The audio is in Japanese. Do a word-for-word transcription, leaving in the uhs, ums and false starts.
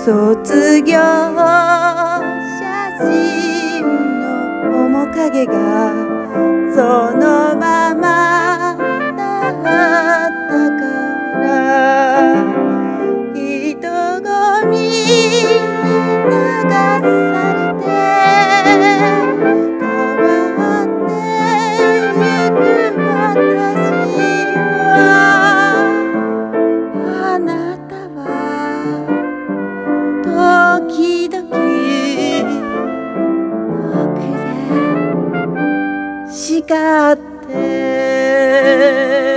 卒業写真の面影がそのままだったから人混みに流されて変わってゆく私はあなたは時々僕で叱って